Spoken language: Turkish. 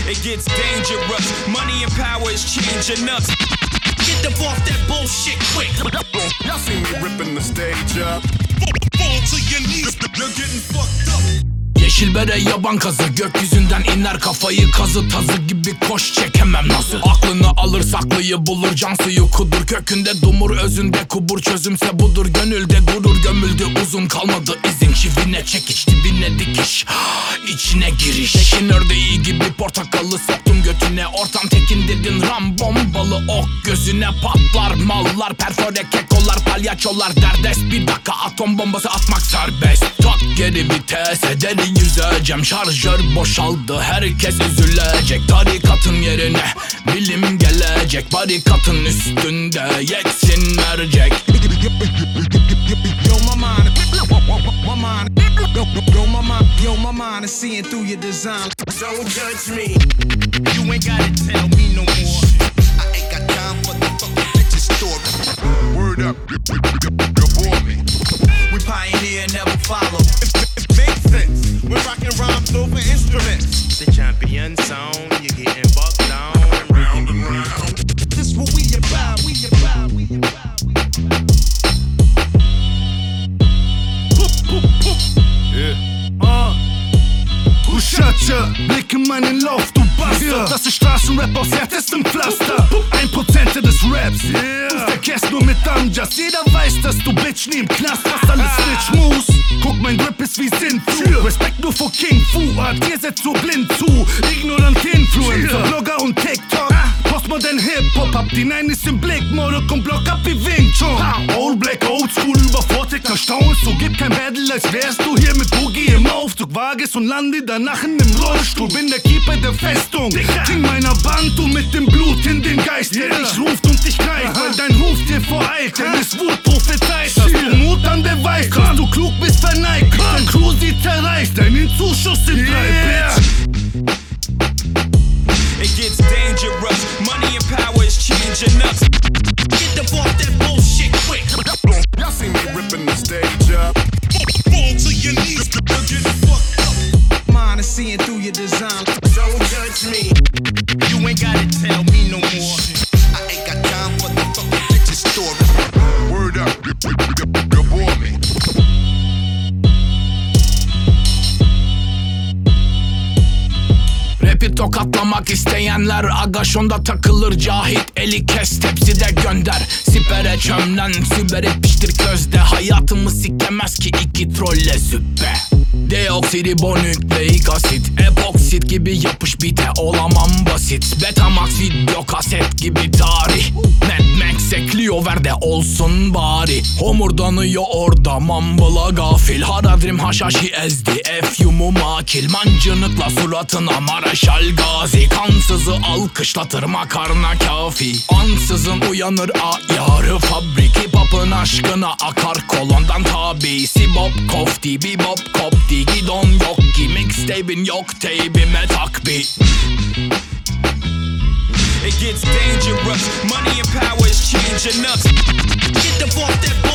It gets dangerous. Money and power is changing us. Get them off that bullshit quick. Y'all see me ripping the stage up. Fall to your knees. You're getting fucked up. Yeşil bere yaban kazı, gökyüzünden iner kafayı kazı tazı gibi koş çekemem nasıl. Aklını alır saklıyı bulur, can suyu kudur, kökünde dumur, özünde kubur, çözümse budur. Gönülde gurur gömüldü, uzun kalmadı izin, çivine çekiç dibine dikiş, içine giriş. Tekin ördeği gibi portakalı soktum götüne, ortam tekin dedin ram bombalı ok gözüne patlar mallar, perfore kekolar, palyaçolar derdest. Bir dakika atom bombası atmak serbest. Tak geri vites ederin yüzeceğim, şarjör boşaldı, herkes üzülecek. Tarikatın yerine bilim gelecek, barikatın üstünde yeksin mercek. Yo, my mind is seeing through your design. Don't judge me. You ain't gotta tell me no more. I ain't got time for the fucking bitch's story. Word up, you bore me. We pioneer, never follow. It makes sense. We're rocking rhymes over instruments. The champion sound, you're getting bucked down. Round and round. This what we about, we about, we about. Schatsche, Blick in meinen Lauf, du Bastard. Das ist Straßenrap aus härtestem Pflaster. 1% des Raps, du verkehrst nur mit Amjas. Jeder weiß, dass du Bitch nie im Knast hast, alles Snitch Moves. Guck, mein Grip ist wie Sintflu. Respekt nur vor King Fuad, ihr seid so blind zu. Ignorant Influencer, Blogger und TikTok. Postmodern Hip-Hop, habt die 90s im Blick. Mode kommt Block ab wie Wing Chun. Old Black, Old School, übervorteilter erstaunst. So gibt kein Battle, als wärst du hier mit Boogie im Aufzug. Wagest und lande danach in dem Rollstuhl. Bin der Keeper der Festung. King meiner Band, du mit dem Blut in den Geist. Der dich ruft und dich greift, weil dein Ruf dir voreilt. Denn es Wut prophezeit. Hast du Mut an der Weiß, dass du klug bist verneigt. Dein Crew sie zerreißt, deinen Zuschuss sind 3, Bitch. It gets dangerous. Money and power is changing us. Get them off that bullshit quick. Y'all see me ripping the stage up. Fall to your knees. You're getting fucked up. Mind is seeing through your design. Don't judge me. You ain't gotta tell me no more. I ain't got time for the fucking bitch's story. Word up, you bore me. Rap'i tokatlamak isteyenler agaşonda takılır cahit. Eli kes tepside gönder. Sipere çömlen sübere piştir közde. Hayatımı sikemez ki iki trolle züppe. Deoksiribonükleik asit, epoksit gibi yapış bite, olamam basit. Betamax video kaset gibi tarih. Mad Max ekliyor ver de olsun bari. Homurdanıyor orada mambıla gafil. Haradrim haşhaşi ezdi efyumu makil. Mancınıkla suratına Maraşal Gazi. Kansızı alkışlatır makarna kafi. Ansızın uyanır ayarı fabrik. Hip hop'ın aşkına akar kolondan tabi. Sibop kofti bibop kopti. Gidon yok ki mixtape'in yok teybime tak bir. It gets dangerous. Money and power is changing us. Get them off that